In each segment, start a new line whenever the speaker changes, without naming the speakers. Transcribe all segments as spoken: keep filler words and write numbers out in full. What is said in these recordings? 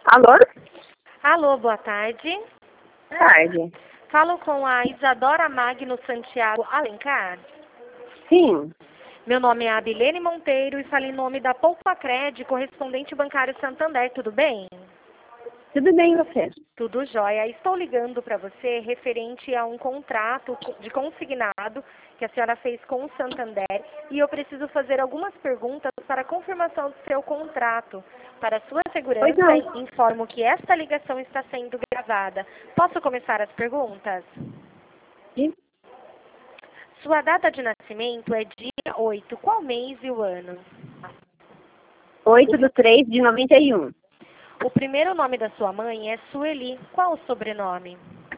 Alô?
Alô, boa tarde.
Tarde.
Falo com a Isadora Magno Santiago Alencar.
Sim.
Meu nome é Abilene Monteiro e falo em nome da Poupacred, correspondente bancário Santander, tudo bem?
Tudo bem, você?
Tudo jóia. Estou ligando para você referente a um contrato de consignado que a senhora fez com o Santander e eu preciso fazer algumas perguntas para confirmação do seu contrato. Para sua segurança,
Pois não.
informo que esta ligação está sendo gravada. Posso começar as perguntas?
Sim.
Sua data de nascimento é dia oito. Qual mês e o ano?
oito de três de noventa e um.
O primeiro nome da sua mãe é Sueli. Qual o sobrenome?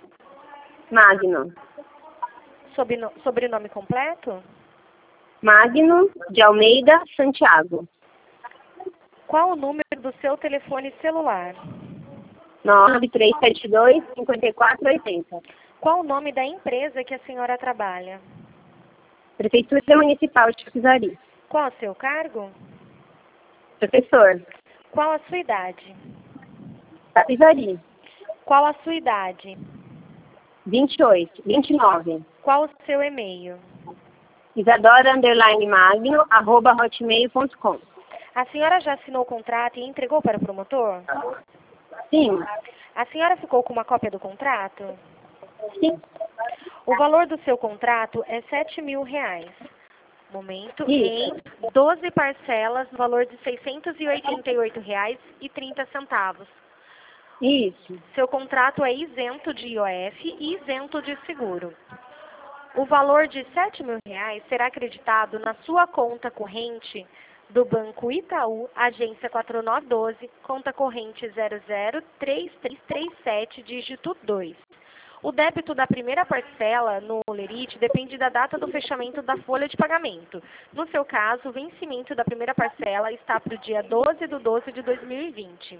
Magno.
Sobrenome, sobrenome completo?
Magno de Almeida Santiago.
Qual o número do seu telefone celular?
nove três sete dois, cinco quatro oito zero.
Qual o nome da empresa que a senhora trabalha?
Prefeitura Municipal de Capivari.
Qual o seu cargo?
Professor.
Qual a sua idade?
Capivari.
Qual a sua idade?
vinte e oito, vinte e nove.
Qual o seu e-mail?
Isadora underline Magno, arroba hotmail ponto com.
A senhora já assinou o contrato e entregou para o promotor?
Sim.
A senhora ficou com uma cópia do contrato?
Sim.
O valor do seu contrato é sete mil reais. Momento,
Isso.
em doze parcelas, no valor de seiscentos e oitenta e oito reais e trinta centavos.
Isso.
Seu contrato é isento de I O F e isento de seguro. O valor de sete mil reais será acreditado na sua conta corrente do Banco Itaú, agência quatro nove um dois, conta corrente zero zero três três três sete, dígito dois. O débito da primeira parcela no Lerite depende da data do fechamento da folha de pagamento. No seu caso, o vencimento da primeira parcela está para o dia doze de doze de dois mil e vinte.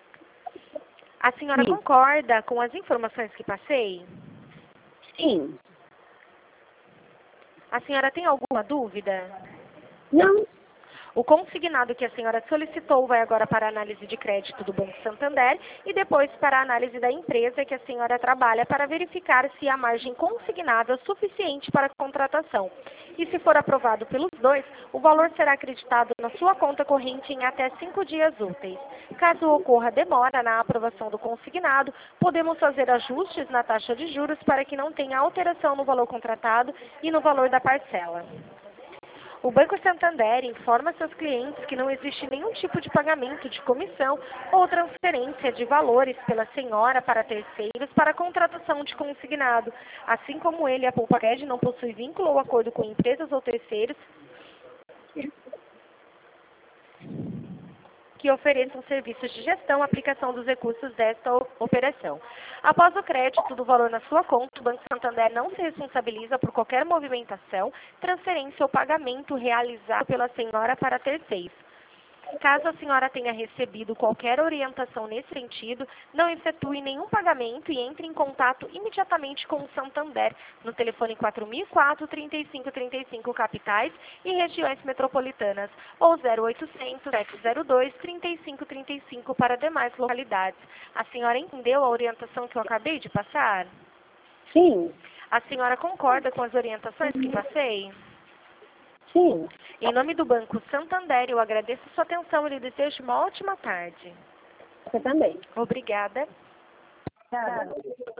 A senhora
Sim.
concorda com as informações que passei?
Sim.
A senhora tem alguma dúvida?
Não.
O consignado que a senhora solicitou vai agora para a análise de crédito do Banco Santander e depois para a análise da empresa que a senhora trabalha para verificar se há margem consignável suficiente para a contratação. E se for aprovado pelos dois, o valor será acreditado na sua conta corrente em até cinco dias úteis. Caso ocorra demora na aprovação do consignado, podemos fazer ajustes na taxa de juros para que não tenha alteração no valor contratado e no valor da parcela. O Banco Santander informa seus clientes que não existe nenhum tipo de pagamento de comissão ou transferência de valores pela senhora para terceiros para a contratação de consignado. Assim como ele, a Poupacred não possui vínculo ou acordo com empresas ou terceiros que ofereçam serviços de gestão, aplicação dos recursos desta operação. Após o crédito do valor na sua conta, o Banco Santander não se responsabiliza por qualquer movimentação, transferência ou pagamento realizado pela senhora para terceiros. Caso a senhora tenha recebido qualquer orientação nesse sentido, não efetue nenhum pagamento e entre em contato imediatamente com o Santander no telefone quatro mil e quatro, trinta e cinco trinta e cinco capitais e regiões metropolitanas ou zero oitocentos, sete zero dois, trinta e cinco trinta e cinco para demais localidades. A senhora entendeu a orientação que eu acabei de passar?
Sim.
A senhora concorda com as orientações que passei?
Sim.
Em nome do Banco Santander, eu agradeço sua atenção e lhe desejo uma ótima tarde.
Você também.
Obrigada.
Tá.